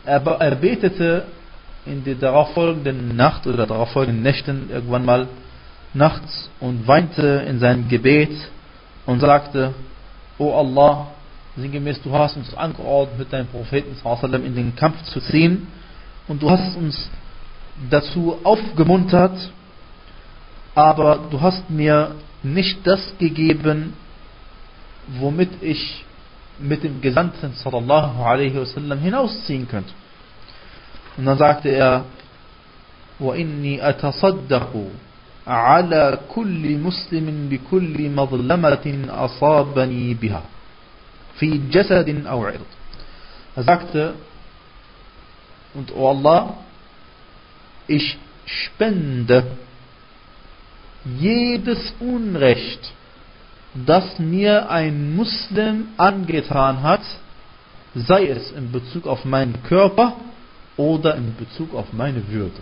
er betete in der darauffolgenden Nacht oder darauffolgenden Nächten irgendwann mal nachts und weinte in seinem Gebet und sagte: O Allah, sinngemäß, du hast uns angeordnet, mit deinem Propheten sallam in den Kampf zu ziehen, und du hast uns dazu aufgemuntert, aber du hast mir nicht das gegeben, womit ich mit dem Gesandten sallallahu alaihi wasallam hinausziehen könnte. Und dann sagte er: وَإِنِّي أَتَصَدَّقُ عَلَى كُلِّ مُسْلِمٍ بِكُلِّ مَظْلَمَةٍ أَصَابَنِي بِهَا فِي جَسَدٍ أَوْ عِرْضٍ. Er sagte: und O Allah, ich spende jedes Unrecht, das mir ein Muslim angetan hat, sei es in Bezug auf meinen Körper oder in Bezug auf meine Würde.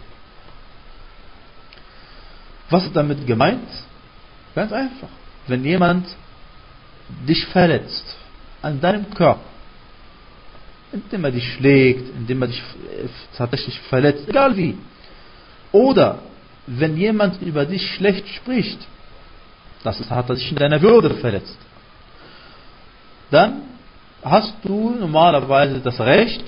Was ist damit gemeint? Ganz einfach. Wenn jemand dich verletzt an deinem Körper, indem er dich schlägt, indem er dich tatsächlich verletzt, egal wie, oder wenn jemand über dich schlecht spricht, hat er dich in deiner Würde verletzt, dann hast du normalerweise das Recht,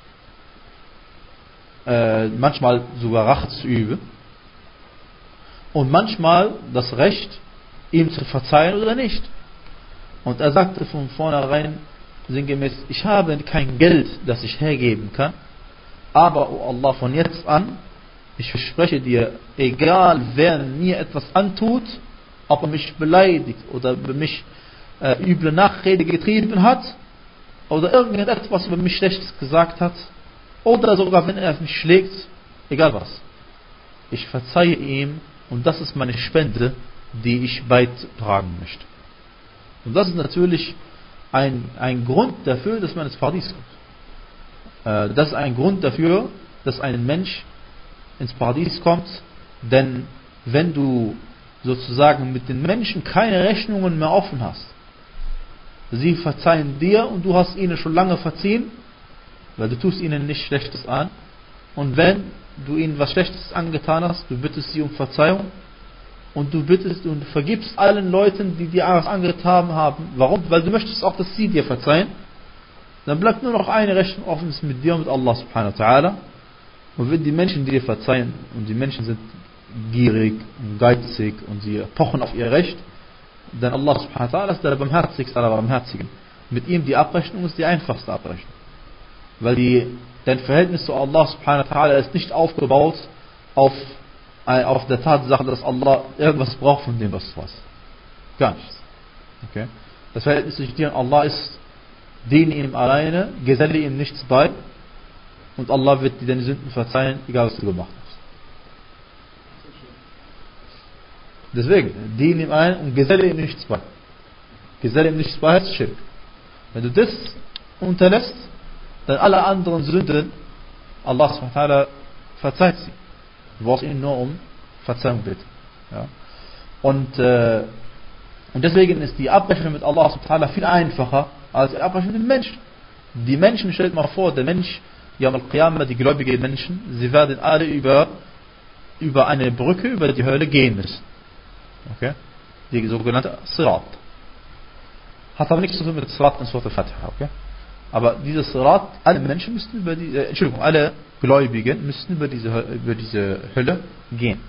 manchmal sogar Rache zu üben und manchmal das Recht, ihm zu verzeihen oder nicht. Und er sagte von vornherein sinngemäß: ich habe kein Geld, das ich hergeben kann, aber O Allah, von jetzt an, ich verspreche dir, egal wer mir etwas antut, ob er mich beleidigt oder mich üble Nachrede getrieben hat oder irgendetwas über mich Schlechtes gesagt hat oder sogar wenn er mich schlägt, egal was, ich verzeihe ihm, und das ist meine Spende, die ich beitragen möchte. Und das ist natürlich ein Grund dafür, dass man ins Paradies kommt. Das ist ein Grund dafür, dass ein Mensch ins Paradies kommt, denn wenn du sozusagen mit den Menschen keine Rechnungen mehr offen hast, sie verzeihen dir und du hast ihnen schon lange verziehen, weil du tust ihnen nichts Schlechtes an, und wenn du ihnen was Schlechtes angetan hast, du bittest sie um Verzeihung und du bittest und vergibst allen Leuten, die dir was angetan haben. Warum? Weil du möchtest auch, dass sie dir verzeihen. Dann bleibt nur noch eine Rechnung offen, ist mit dir und mit Allah subhanahu wa ta'ala. Und wenn die Menschen dir verzeihen, und die Menschen sind gierig und geizig und sie pochen auf ihr Recht, dann Allah subhanahu wa ta'ala ist der barmherzigste aller Barmherzigen. Mit ihm die Abrechnung ist die einfachste Abrechnung. Weil dein Verhältnis zu Allah subhanahu wa ta'ala ist nicht aufgebaut auf der Tatsache, dass Allah irgendwas braucht von dem, was du hast. Gar nichts. Okay? Das Verhältnis zwischen dir und Allah ist: diene ihm alleine, geselle ihm nichts bei, und Allah wird dir deine Sünden verzeihen, egal was du gemacht hast. Deswegen, diene ihm alleine und geselle ihm nichts bei. Geselle ihm nichts bei heißt Schirk. Wenn du das unterlässt, dann alle anderen Sünden, Allah subhanahu wa ta'ala verzeiht sie. Du brauchst ihn nur um Verzeihung bitten. Ja? Und deswegen ist die Abrechnung mit Allah subhanahu wa ta'ala viel einfacher als die Abrechnung mit den Menschen. Die Menschen, stellt mal vor, der Mensch, Yawm al-Qiyamah, die gläubigen Menschen, sie werden alle über eine Brücke, über die Hölle gehen müssen. Okay? Die sogenannte Sirat. Hat aber nichts zu tun mit Sirat in Surah al-Fatiha. Okay? Aber dieses Sirat, alle Menschen müssten alle Gläubigen müssten über diese Hölle gehen.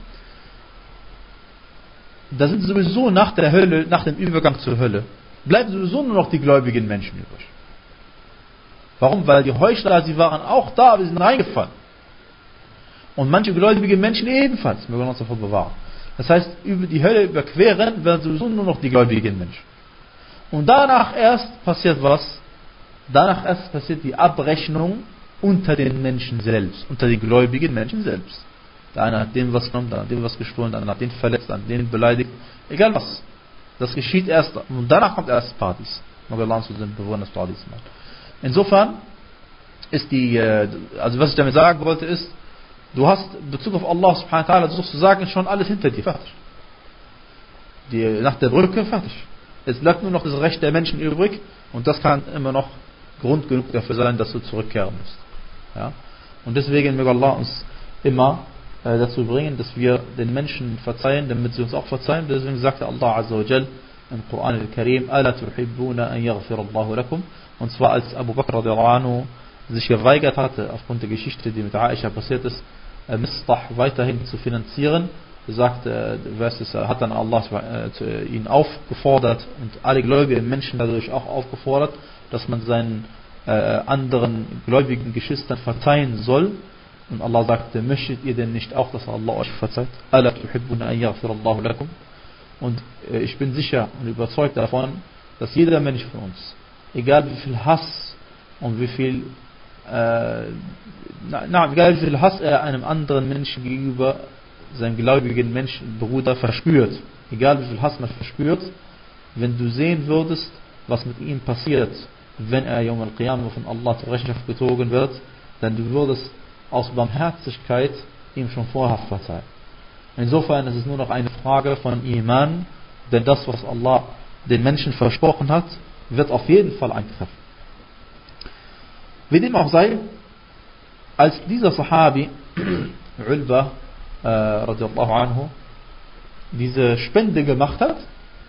Da sind sowieso nach der Hölle, nach dem Übergang zur Hölle, bleiben sowieso nur noch die gläubigen Menschen übrig. Warum? Weil die Heuchler, sie waren auch da, aber sie sind reingefallen. Und manche gläubige Menschen ebenfalls, wir wollen uns davor bewahren. Das heißt, über die Hölle überqueren werden sowieso nur noch die gläubigen Menschen. Und danach erst passiert was? Danach erst passiert die Abrechnung unter den Menschen selbst, unter den gläubigen Menschen selbst. Der eine hat dem was genommen, der hat dem was gestohlen, der andere hat den verletzt, der hat den beleidigt, egal was. Das geschieht erst, und danach kommt erst Paradies. Möge Allah uns zu den Bewohnern des Paradies machen. Insofern ist also was ich damit sagen wollte ist, du hast in Bezug auf Allah subhanahu wa ta'ala sozusagen schon alles hinter dir fertig. Nach der Brücke fertig. Es bleibt nur noch das Recht der Menschen übrig, und das kann immer noch Grund genug dafür sein, dass du zurückkehren musst. Ja? Und deswegen möge Allah uns immer dazu bringen, dass wir den Menschen verzeihen, damit sie uns auch verzeihen. Deswegen sagte Allah Azza wa Jal im Koran al-Karim: Ala tuhibbuna an yaghfira Allahu lakum. Und zwar als Abu Bakr radiallahu anhu sich geweigert hatte, aufgrund der Geschichte, die mit Aisha passiert ist, Mistah weiterhin zu finanzieren, hat dann Allah ihn aufgefordert und alle gläubigen Menschen dadurch auch aufgefordert, dass man seinen anderen gläubigen Geschwistern verzeihen soll. Und Allah sagte: möchtet ihr denn nicht auch, dass Allah euch verzeiht? Ala tuhibbuna an yaghfira Allahu lakum. Und ich bin sicher und überzeugt davon, dass jeder Mensch von uns, egal wie viel Hass und wie viel egal wie viel Hass er einem anderen Menschen gegenüber, seinem gläubigen Menschen, Bruder, verspürt, egal wie viel Hass man verspürt, wenn du sehen würdest, was mit ihm passiert, wenn er Yawm al-Qiyamah von Allah zur Rechenschaft gezogen wird, dann du würdest aus Barmherzigkeit ihm schon vorher verzeihen. Insofern ist es nur noch eine Frage von Iman, denn das, was Allah den Menschen versprochen hat, wird auf jeden Fall eintreffen. Wie dem auch sei, als dieser Sahabi Ulba radiallahu anhu diese Spende gemacht hat,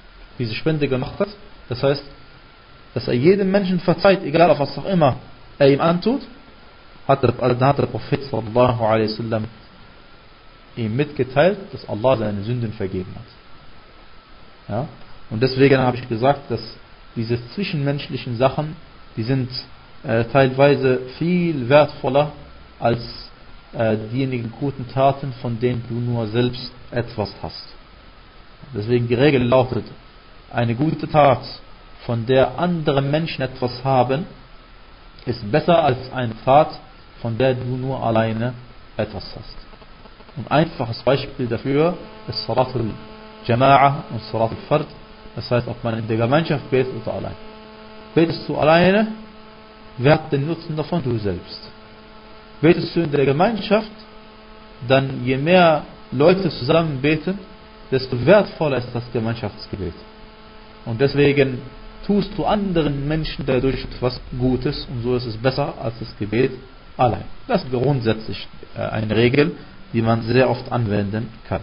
das heißt, dass er jedem Menschen verzeiht, egal auf was auch immer er ihm antut, hat der Prophet sallallahu alaihi wasallam ihm mitgeteilt, dass Allah seine Sünden vergeben hat. Ja? Und deswegen habe ich gesagt, dass diese zwischenmenschlichen Sachen, die sind teilweise viel wertvoller als diejenigen guten Taten, von denen du nur selbst etwas hast. Deswegen die Regel lautet: eine gute Tat, von der andere Menschen etwas haben, ist besser als eine Tat, von der du nur alleine etwas hast. Und ein einfaches Beispiel dafür ist Salat al-Jama'a und Salat al-Fard. Das heißt, ob man in der Gemeinschaft betet oder allein. Betest du alleine, wer hat den Nutzen davon? Du selbst. Betest du in der Gemeinschaft, dann je mehr Leute zusammen beten, desto wertvoller ist das Gemeinschaftsgebet. Und deswegen tust du anderen Menschen dadurch etwas Gutes, und so ist es besser als das Gebet allein. Das ist grundsätzlich eine Regel, die man sehr oft anwenden kann.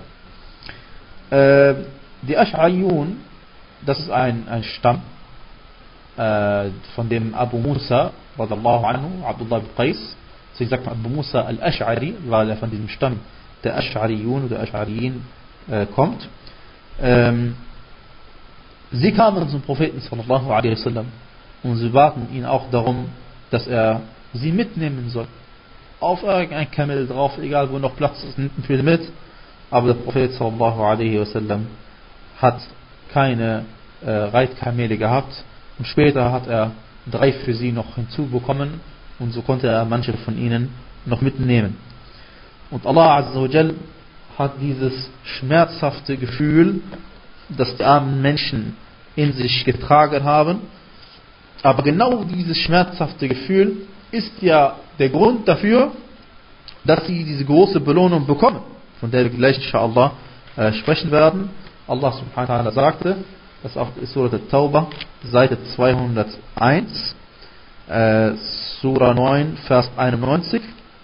Die Ash'ariyun, das ist ein Stamm, von dem Abu Musa radallahu anhu, Abdullah ibn Qais, sie sagt Abu Musa al-Ash'ari, weil er von diesem Stamm der Ash'ariyun oder Ash'ariyin kommt. Sie kamen zum Propheten sallallahu alaihi wasallam und sie baten ihn auch darum, dass er sie mitnehmen soll. Auf irgendein Kamel drauf, egal wo noch Platz ist, nimmt ihn mit. Aber der Prophet sallallahu alaihi wasallam hat keine Reitkamele gehabt, und später hat er 3 für sie noch hinzubekommen, und so konnte er manche von ihnen noch mitnehmen. Und Allah Azza wa Jal hat dieses schmerzhafte Gefühl, das die armen Menschen in sich getragen haben, aber genau dieses schmerzhafte Gefühl ist ja der Grund dafür, dass sie diese große Belohnung bekommen, von der wir gleich inshallah sprechen werden. Allah subhanahu wa ta'ala sagte, das ist auf Surah At-Tawbah, Seite 201, Surah 9, Vers 91.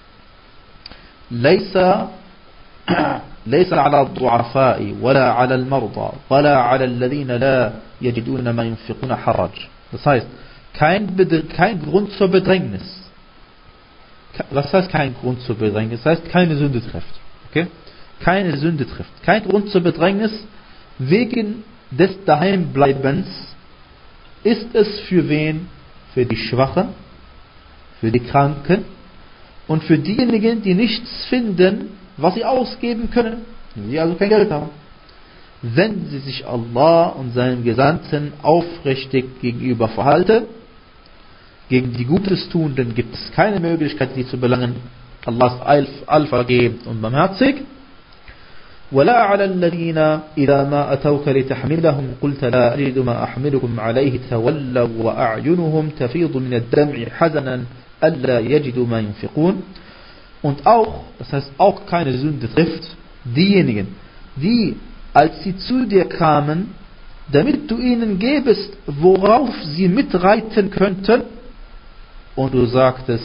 ليس على الضعفاء ولا على المرضى ولا على الذين لا يجدون ما ينفقون حرج. Das heißt, kein Grund zur Bedrängnis. Was heißt kein Grund zur Bedrängnis? Das heißt, keine Sünde trifft. Okay? Keine Sünde trifft. Kein Grund zur Bedrängnis wegen des Daheimbleibens. Ist es für wen? Für die Schwachen, für die Kranken und für diejenigen, die nichts finden, was sie ausgeben können, die also kein Geld haben. Wenn sie sich Allah und seinem Gesandten aufrichtig gegenüber verhalten, gegen die Gutes tun, dann gibt es keine Möglichkeit, sie zu belangen. Allah ist allvergebend und barmherzig. ولا على الذين إذا ما أتوك لتحملهم قلت لا أجد ما أحملكم عليه تولوا وأعينهم تفيض من الدمع حزنا ألا يجدوا ما ينفقون. Und auch, das heißt auch keine Sünde trifft, diejenigen, die, als sie zu dir kamen, damit du ihnen gebest, worauf sie mitreiten könnten, und du sagtest,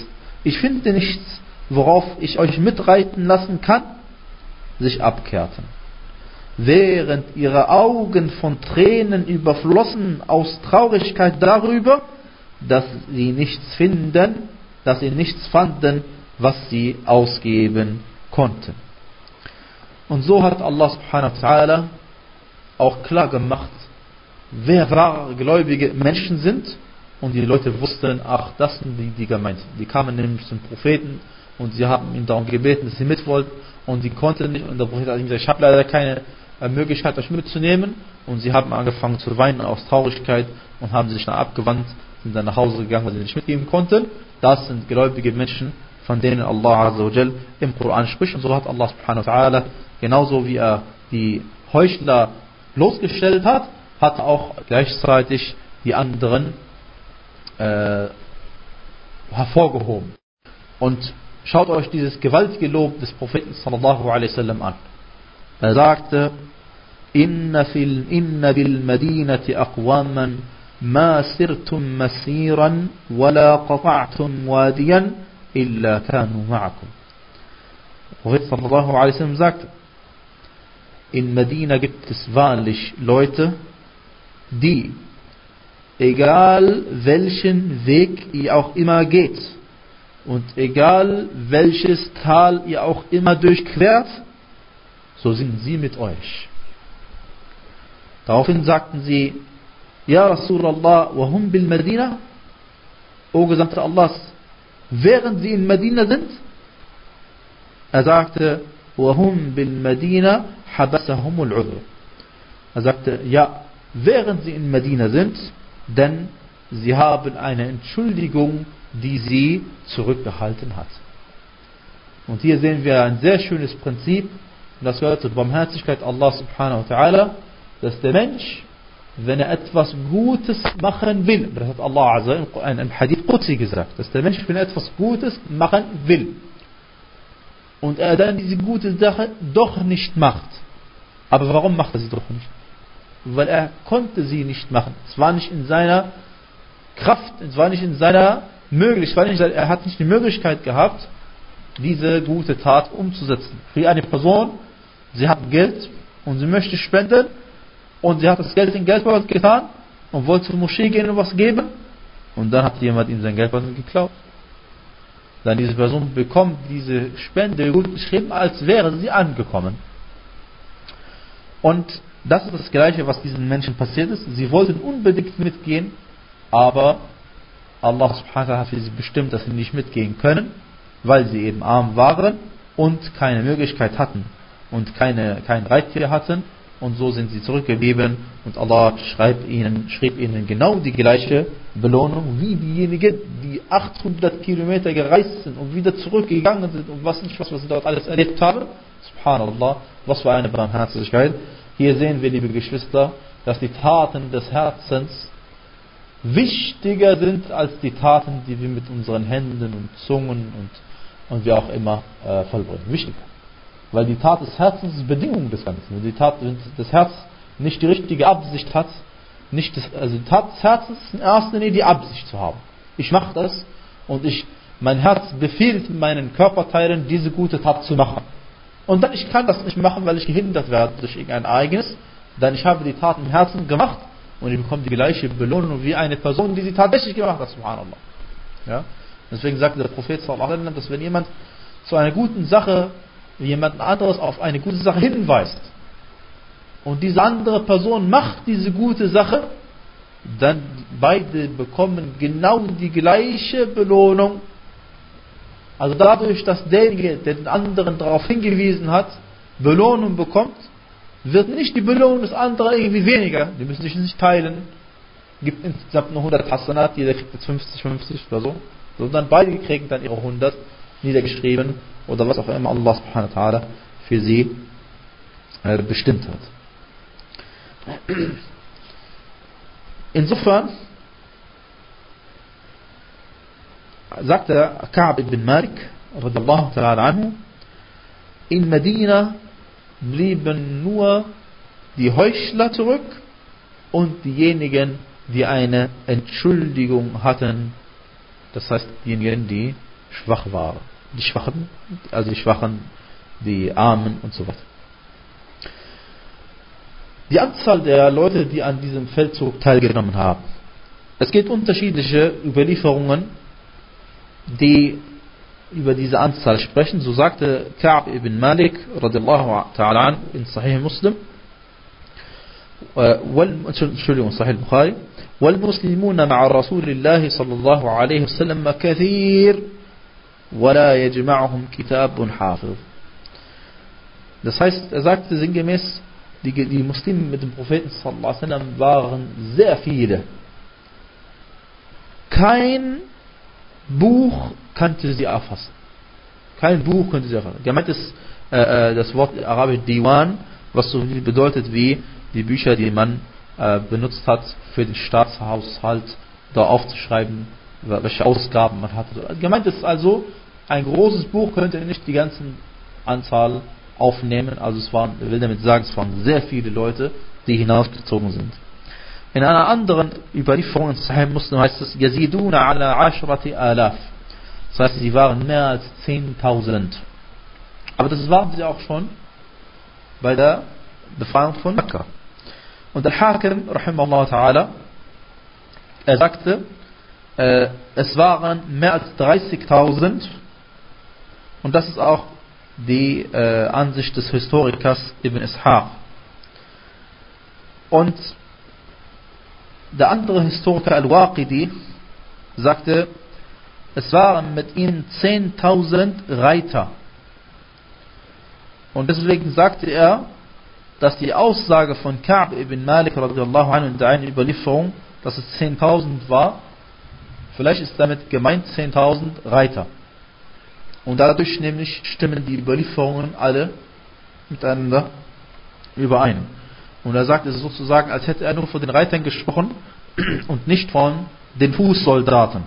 ich finde nichts, worauf ich euch mitreiten lassen kann, sich abkehrten. Während ihre Augen von Tränen überflossen aus Traurigkeit darüber, dass sie nichts fanden, was sie ausgeben konnten. Und so hat Allah subhanahu wa ta'ala auch klar gemacht, wer wahre gläubige Menschen sind. Und die Leute wussten, ach, das sind die gemeint. Die kamen nämlich zum Propheten und sie haben ihn darum gebeten, dass sie mit wollten, und sie konnten nicht. Und der Prophet hat gesagt, ich habe leider keine Möglichkeit, euch mitzunehmen. Und sie haben angefangen zu weinen aus Traurigkeit und haben sich dann abgewandt, sind dann nach Hause gegangen, weil sie nicht mitgeben konnten. Das sind gläubige Menschen, von denen Allah Azza wa Jal im Koran spricht. Und so hat Allah subhanahu wa ta'ala, genauso wie er die Heuchler bloßgestellt hat, hat auch gleichzeitig die anderen hervorgehoben. Und schaut euch dieses gewaltige Lob des Propheten sallallahu alaihi wasallam an. Er sagte, Inna bil Madinati aqwaman ma sirtum masiran wala qata'tum wadiyan illa kanu ma'akum. Der Prophet sallallahu alaihi wasallam sagte, in Medina gibt es wahrlich Leute, die, egal welchen Weg ihr auch immer geht und egal welches Tal ihr auch immer durchquert, so sind sie mit euch. Daraufhin sagten sie, Ja Rasulallah, wa hum bil Medina? O Gesandter Allahs, während sie in Medina sind? Er sagte, wa hum bil Medina habasahumul udhr. Er sagte, ja, während sie in Medina sind, denn sie haben eine Entschuldigung, die sie zurückgehalten hat. Und hier sehen wir ein sehr schönes Prinzip, und das gehört zur Barmherzigkeit Allah subhanahu wa ta'ala, dass der Mensch, wenn er etwas Gutes machen will, das hat Allah Azza in einem Hadith Qudsi gesagt, dass der Mensch, wenn er etwas Gutes machen will und er dann diese gute Sache doch nicht macht. Aber warum macht er sie doch nicht? Weil er konnte sie nicht machen. Es war nicht in seiner Kraft, es war nicht in seiner Möglichkeit, er hat nicht die Möglichkeit gehabt, diese gute Tat umzusetzen. Für eine Person, sie hat Geld und sie möchte spenden und sie hat das Geld in Geldbeutel getan und wollte zur Moschee gehen und was geben, und dann hat jemand ihm sein Geldbeutel geklaut. Dann diese Person bekommt diese Spende gut geschrieben, als wäre sie angekommen. Und das ist das Gleiche, was diesen Menschen passiert ist. Sie wollten unbedingt mitgehen, aber Allah subhanahu wa ta'ala hat für sie bestimmt, dass sie nicht mitgehen können, weil sie eben arm waren und keine Möglichkeit hatten und kein Reittier hatten, und so sind sie zurückgeblieben, und Allah schrieb ihnen genau die gleiche Belohnung wie diejenigen, die 800 Kilometer gereist sind und wieder zurückgegangen sind und was sie dort alles erlebt haben. Subhanallah, was für eine Barmherzigkeit. Hier sehen wir, liebe Geschwister, dass die Taten des Herzens wichtiger sind als die Taten, die wir mit unseren Händen und Zungen und wie auch immer vollbringen. Wichtiger. Weil die Tat des Herzens ist Bedingung des Ganzen. Wenn die Tat des Herzens nicht die richtige Absicht hat, die Tat des Herzens ist in erster Linie die Absicht zu haben. Ich mache das und mein Herz befiehlt meinen Körperteilen, diese gute Tat zu machen. Und dann ich kann das nicht machen, weil ich gehindert werde durch irgendein Ereignis. Dann ich habe die Tat im Herzen gemacht und ich bekomme die gleiche Belohnung wie eine Person, die sie tatsächlich gemacht hat. Subhanallah. Ja? Deswegen sagte der Prophet sallallahu alaihi wasallam, dass wenn jemand zu einer guten Sache jemand anderes auf eine gute Sache hinweist und diese andere Person macht diese gute Sache, dann beide bekommen genau die gleiche Belohnung. Also dadurch, dass derjenige, der den anderen darauf hingewiesen hat, Belohnung bekommt, wird nicht die Belohnung des anderen irgendwie weniger. Die müssen sich nicht teilen. Gibt insgesamt nur 100 Hasanat, jeder kriegt jetzt 50 oder so. Sondern beide kriegen dann ihre 100 niedergeschrieben oder was auch immer Allah subhanahu wa ta'ala für sie bestimmt hat. Insofern sagte Ka'b ibn Malik radiyallahu ta'ala anhu, in Medina blieben nur die Heuchler zurück und diejenigen, die eine Entschuldigung hatten, das heißt diejenigen, die schwach waren. Die Schwachen, also die Schwachen, die Armen und so weiter. Die Anzahl der Leute, die an diesem Feldzug teilgenommen haben. Es gibt unterschiedliche Überlieferungen, die über diese Anzahl sprechen. So sagte Ka'b ibn Malik radiallahu ta'ala an in Sahih Muslim, Entschuldigung, Sahih Bukhari, والمسلمون مع رسول الله صلى الله عليه وسلم كثير ولا يجمعهم كتاب حافظ. Das heißt, er sagte sinngemäß, die Muslime mit dem Propheten sallallahu alaihi wasallam waren sehr viele. Kein Buch könnte sie erfassen. Kein Buch könnte sie erfassen. Gemeint ist das Wort arabisch Diwan, was so viel bedeutet wie die Bücher, die man benutzt hat für den Staatshaushalt, da aufzuschreiben, welche Ausgaben man hatte. Gemeint ist also, ein großes Buch könnte nicht die ganze Anzahl aufnehmen. Also er will damit sagen, es waren sehr viele Leute, die hinausgezogen sind. In einer anderen Überlieferung in Sahih Muslim heißt es, Yaziduna ala ashrati alaf. Das heißt, sie waren mehr als 10.000. Aber das waren sie auch schon bei der Befreiung von Mekka. Und der Hakim, rahimahullah ta'ala, er sagte, es waren mehr als 30.000. Und das ist auch die Ansicht des Historikers Ibn Ishaq. Und der andere Historiker Al-Waqidi sagte, es waren mit ihnen 10.000 Reiter. Und deswegen sagte er, dass die Aussage von Ka'b ibn Malik radiallahu anhu in der einen Überlieferung, dass es 10.000 war, vielleicht ist damit gemeint 10.000 Reiter. Und dadurch nämlich stimmen die Überlieferungen alle miteinander überein. Und er sagt, es ist sozusagen, als hätte er nur von den Reitern gesprochen und nicht von den Fußsoldaten.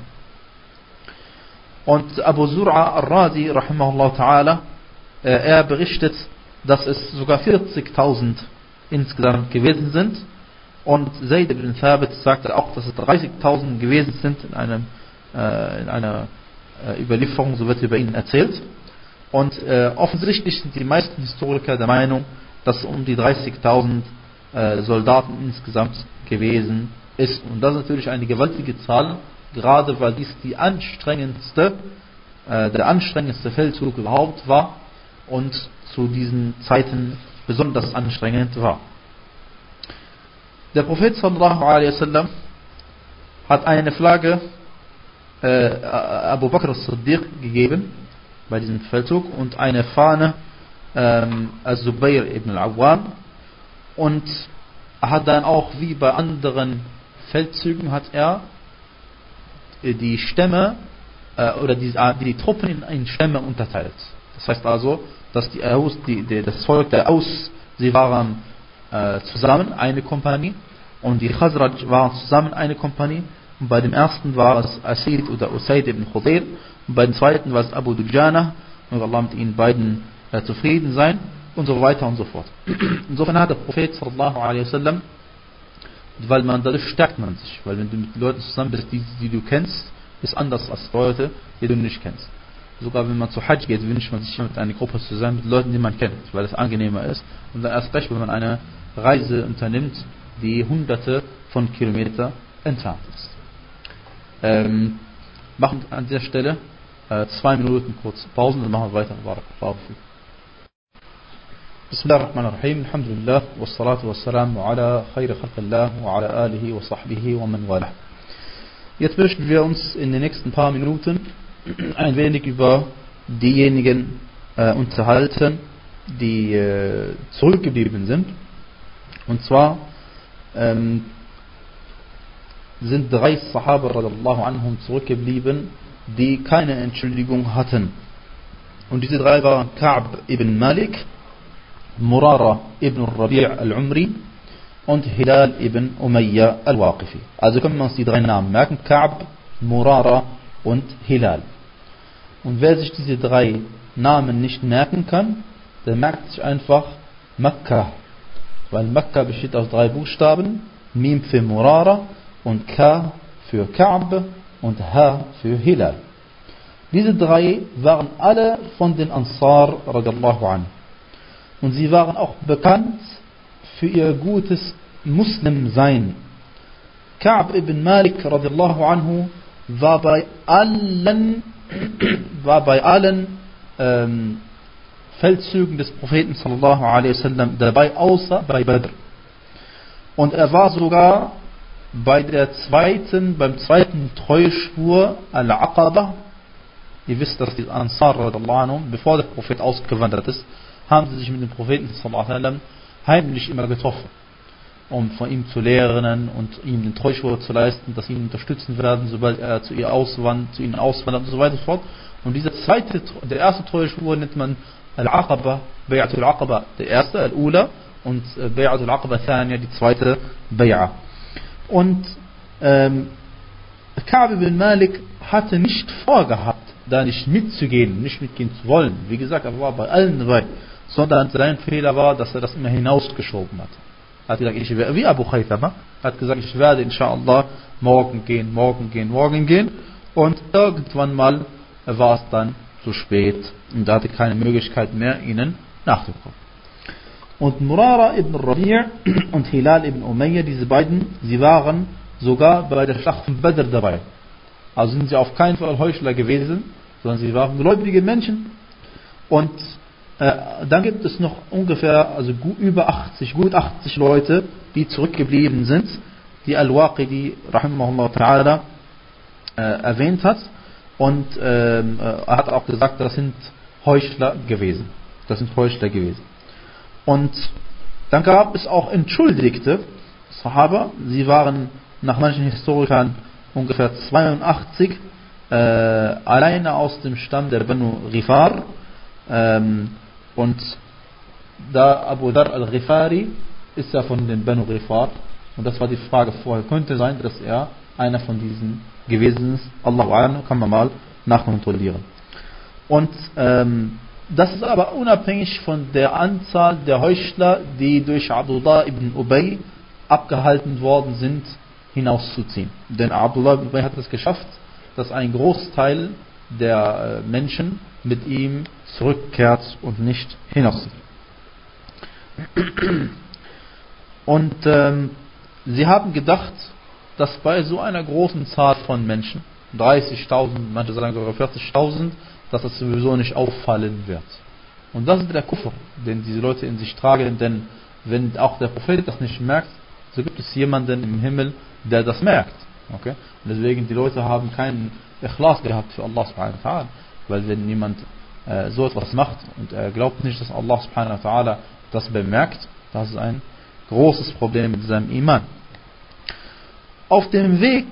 Und Abu Zur'a al-Razi, rahimahullah ta'ala, er berichtet, dass es sogar 40.000 insgesamt gewesen sind. Und Zayd ibn Thabit sagte auch, dass es 30.000 gewesen sind in einer Überlieferung, so wird über ihn erzählt. Und offensichtlich sind die meisten Historiker der Meinung, dass es um die 30.000 Soldaten insgesamt gewesen ist. Und das ist natürlich eine gewaltige Zahl, gerade weil dies der anstrengendste Feldzug überhaupt war und zu diesen Zeiten besonders anstrengend war. Der Prophet sallallahu alaihi wasallam hat eine Flagge Abu Bakr as-Siddiq gegeben bei diesem Feldzug und eine Fahne Az-Zubayr ibn al-Awwam, und er hat dann auch wie bei anderen Feldzügen hat er die Stämme oder die Truppen in Stämme unterteilt. Das heißt also, dass das Volk der Aus, sie waren zusammen eine Kompanie, und die Khazraj waren zusammen eine Kompanie, und bei dem ersten war es Asid oder Usaid ibn Khudair, und bei dem zweiten war es Abu Dujana, und Allah mit ihnen beiden zufrieden sein, und so weiter und so fort. Insofern hat der Prophet sallallahu alaihi wasallam, weil dadurch stärkt man sich, weil wenn du mit Leuten zusammen bist, die du kennst, ist anders als Leute, die du nicht kennst. Sogar wenn man zu Hajj geht, wünscht man sich mit einer Gruppe zusammen, mit Leuten, die man kennt, weil es angenehmer ist. Und dann erst recht, wenn man eine Reise unternimmt, die hunderte von Kilometern entfernt ist. Machen an dieser Stelle 2 Minuten kurz Pause und dann machen wir weiter. Bismillahirrahmanirrahim, alhamdulillah, wassalatu wassalamu ala khayri khalqillah wa ala alihi wa sahbihi wa man walah. Jetzt möchten wir uns in den nächsten paar Minuten ein wenig über diejenigen unterhalten, die zurückgeblieben sind. Und zwar sind 3 Sahaba radallahu anhum zurückgeblieben, die keine Entschuldigung hatten. Und diese 3 waren Ka'b ibn Malik, Murara ibn Rabi' al-Umri und Hilal ibn Umayya al-Waqifi. Also können wir uns die 3 Namen merken: Ka'b, Murara und Hilal. Und wer sich diese 3 Namen nicht merken kann, der merkt sich einfach Makkah. Weil Makkah besteht aus 3 Buchstaben: Mim für Murara und Ka für Ka'b und Ha für Hilal. Diese drei waren alle von den Ansar radiallahu anhu. Und sie waren auch bekannt für ihr gutes Muslimsein. Ka'b ibn Malik radiallahu anhu war bei allen Feldzügen des Propheten sallallahu alaihi wasallam dabei, außer bei Badr. Und er war sogar beim zweiten Treueschwur Al-Aqaba. Ihr wisst, dass die Ansar radiallahu anhu, bevor der Prophet ausgewandert ist, haben sie sich mit dem Propheten sallallahu alaihi wasallam heimlich immer getroffen, um von ihm zu lernen und ihm den Treuschwur zu leisten, dass sie ihn unterstützen werden, sobald er zu ihnen auswandert und so weiter und so fort. Und der erste Treuschwur nennt man Al-Aqaba, Bay'atul Aqaba, der erste, Al-Ula, und Bay'atul Aqaba Thaniya, die zweite Bay'a. Und Ka'b ibn Malik hatte nicht vorgehabt, da nicht mitzugehen, nicht mitgehen zu wollen. Wie gesagt, er war bei allen dabei, sondern sein Fehler war, dass er das immer hinausgeschoben hat. Er hat gesagt, ich werde, wie Abu Khaythama, hat gesagt, ich werde inshallah morgen gehen. Und irgendwann mal war es dann zu spät und er hatte keine Möglichkeit mehr, ihnen nachzukommen. Und Murara ibn Rabi' und Hilal ibn Umayyah, diese beiden, sie waren sogar bei der Schlacht von Badr dabei. Also sind sie auf keinen Fall Heuchler gewesen, sondern sie waren gläubige Menschen. Und dann gibt es noch ungefähr, also gut 80 Leute, die zurückgeblieben sind, die Al-Waqidi rahimahullah ta'ala erwähnt hat. Und er hat auch gesagt, das sind Heuchler gewesen. Und dann gab es auch entschuldigte Sahaba, sie waren nach manchen Historikern ungefähr 82, alleine aus dem Stamm der Banu Ghifar. Und da Abu Dhar al-Ghifari ist ja von den Banu Ghifar. Und das war die Frage vorher. Könnte sein, dass er einer von diesen gewesen ist. Allahu a'lam, kann man mal nachkontrollieren. Und das ist aber unabhängig von der Anzahl der Heuchler, die durch Abdullah ibn Ubay abgehalten worden sind, hinauszuziehen. Denn Abdullah ibn Ubay hat es geschafft, dass ein Großteil der Menschen mit ihm zurückkehrt und nicht hinauszieht. Und sie haben gedacht, dass bei so einer großen Zahl von Menschen, 30.000, manche sagen sogar 40.000, dass das sowieso nicht auffallen wird. Und das ist der Kufr, den diese Leute in sich tragen, denn wenn auch der Prophet das nicht merkt, so gibt es jemanden im Himmel, der das merkt. Okay? Und deswegen, die Leute haben keinen Ikhlas gehabt für Allah subhanahu wa ta'ala, weil wenn jemand so etwas macht und er glaubt nicht, dass Allah subhanahu wa ta'ala das bemerkt, das ist ein großes Problem mit seinem Iman. Auf dem Weg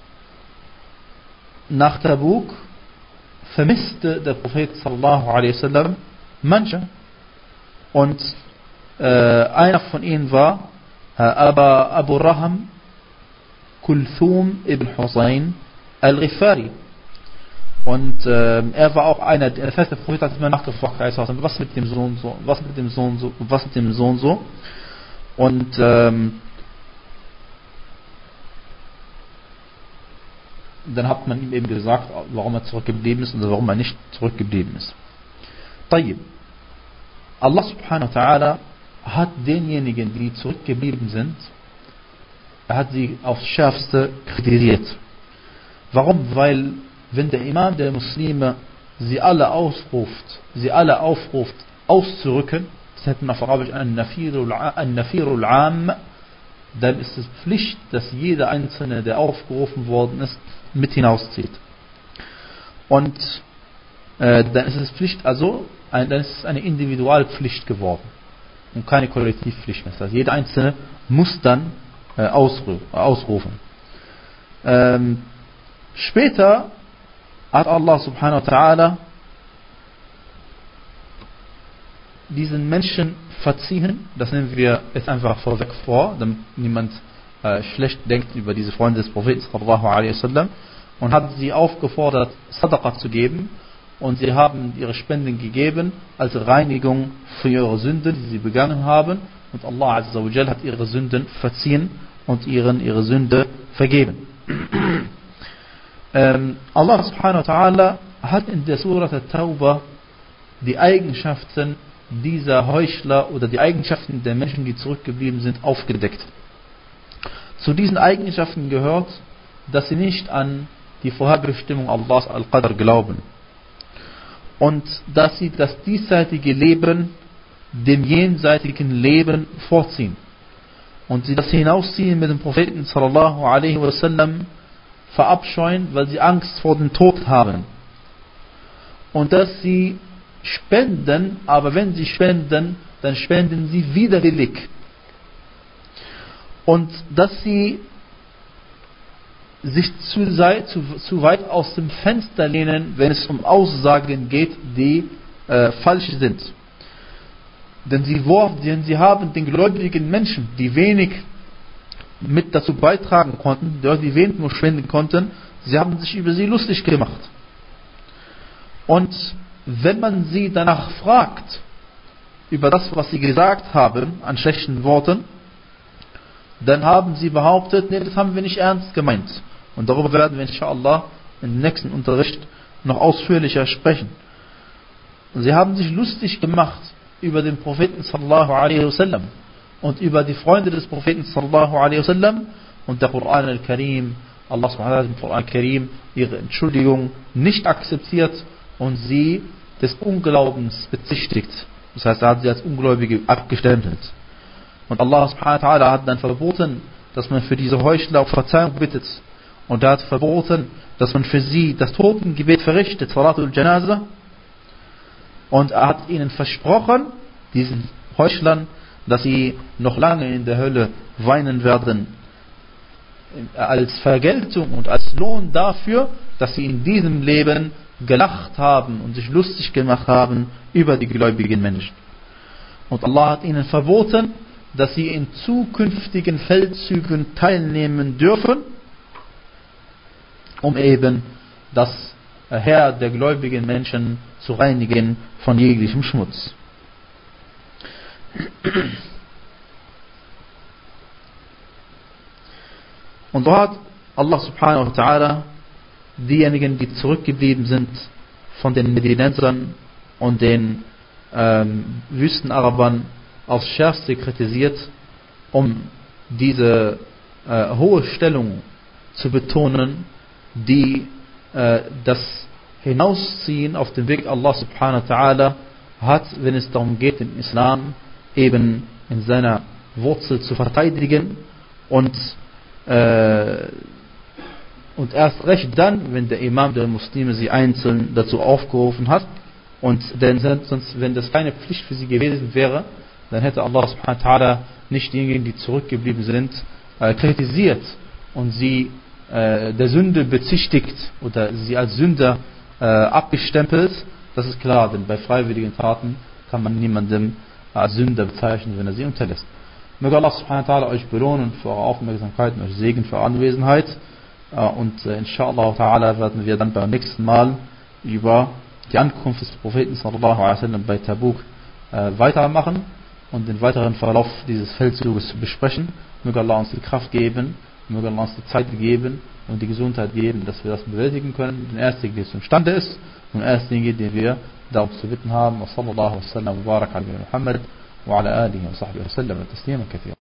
nach Tabuk vermisste der Prophet sallallahu alaihi wasallam manche, und einer von ihnen war Abu Raham Kulthum ibn Husayn al-Ghifari. Und er war auch einer, der feste Prophet hat immer nachgefragt, was mit dem Sohn so, was mit dem Sohn so. Und dann hat man ihm eben gesagt, warum er zurückgeblieben ist und warum er nicht zurückgeblieben ist. Tayyib. Allah subhanahu wa ta'ala hat denjenigen, die zurückgeblieben sind, er hat sie aufs Schärfste kritisiert. Warum? Weil wenn der Imam der Muslime sie alle aufruft, auszurücken, das hätten wir auf Arabisch ein Nafirul Am, dann ist es Pflicht, dass jeder Einzelne, der aufgerufen worden ist, mit hinauszieht. Und dann ist es Pflicht, also dann ist es eine Individualpflicht geworden und keine Kollektivpflicht mehr. Also jeder Einzelne muss dann ausrufen. Später hat Allah subhanahu wa ta'ala diesen Menschen verziehen. Das nehmen wir jetzt einfach vorweg vor, damit niemand schlecht denkt über diese Freunde des Propheten sallallahu alaihi wasallam, und hat sie aufgefordert, Sadaqa zu geben, und sie haben ihre Spenden gegeben als Reinigung für ihre Sünden, die sie begangen haben, und Allah azza wa jal hat ihre Sünden verziehen und ihre Sünde vergeben. Allah subhanahu wa ta'ala hat in der Surah At-Tauba die Eigenschaften dieser Heuchler oder die Eigenschaften der Menschen, die zurückgeblieben sind, aufgedeckt. Zu diesen Eigenschaften gehört, dass sie nicht an die Vorherbestimmung Allahs Al-Qadr glauben und dass sie das diesseitige Leben dem jenseitigen Leben vorziehen und sie das Hinausziehen mit dem Propheten sallallahu alaihi wasallam verabscheuen, weil sie Angst vor dem Tod haben, und dass sie spenden, aber wenn sie spenden, dann spenden sie widerwillig, und dass sie sich zu weit aus dem Fenster lehnen, wenn es um Aussagen geht, die falsch sind. Denn sie haben den gläubigen Menschen, die wenig mit dazu beitragen konnten, die wenig nur spenden konnten, sie haben sich über sie lustig gemacht. Und wenn man sie danach fragt, über das, was sie gesagt haben, an schlechten Worten, dann haben sie behauptet, nee, das haben wir nicht ernst gemeint. Und darüber werden wir inshallah im nächsten Unterricht noch ausführlicher sprechen. Und sie haben sich lustig gemacht über den Propheten sallallahu alaihi wasallam und über die Freunde des Propheten sallallahu alaihi wasallam, und der Koran al-Karim, Allah subhanahu wa ta'ala im Koran al-Karim ihre Entschuldigung nicht akzeptiert und sie des Unglaubens bezichtigt. Das heißt, er hat sie als Ungläubige abgestempelt. Und Allah subhanahu wa ta'ala hat dann verboten, dass man für diese Heuchler auf Verzeihung bittet. Und er hat verboten, dass man für sie das Totengebet verrichtet, Salatul Janaza. Und er hat ihnen versprochen, diesen Heuchlern, dass sie noch lange in der Hölle weinen werden, als Vergeltung und als Lohn dafür, dass sie in diesem Leben gelacht haben und sich lustig gemacht haben über die gläubigen Menschen. Und Allah hat ihnen verboten, dass sie in zukünftigen Feldzügen teilnehmen dürfen, um eben das Heer der gläubigen Menschen zu reinigen von jeglichem Schmutz. Und so hat Allah subhanahu wa ta'ala diejenigen, die zurückgeblieben sind von den Medinensern und den Wüstenarabern, aufs Schärfste kritisiert, um diese hohe Stellung zu betonen, die das Hinausziehen auf den Weg Allah subhanahu wa ta'ala hat, wenn es darum geht, den Islam eben in seiner Wurzel zu verteidigen, und erst recht dann, wenn der Imam der Muslime sie einzeln dazu aufgerufen hat. Und denn sonst, wenn das keine Pflicht für sie gewesen wäre, dann hätte Allah subhanahu wa ta'ala nicht diejenigen, die zurückgeblieben sind, kritisiert und sie der Sünde bezichtigt oder sie als Sünder abgestempelt. Das ist klar, denn bei freiwilligen Taten kann man niemandem als Sünder bezeichnen, wenn er sie unterlässt. Möge Allah subhanahu wa ta'ala euch belohnen für eure Aufmerksamkeit und euch Segen für eure Anwesenheit. Und inshallah ta'ala werden wir dann beim nächsten Mal über die Ankunft des Propheten sallallahu alaihi wasallam bei Tabuk weitermachen und den weiteren Verlauf dieses Feldzuges besprechen. Möge Allah uns die Kraft geben, möge Allah uns die Zeit geben und die Gesundheit geben, dass wir das bewältigen können. Den ersten, der imstande ist, und den ersten, den wir darum zu bitten haben. Wa sallallahu wa sallam wa barak ala Muhammad wa ala alihi wa sahbihi wa sallam taslima kathira.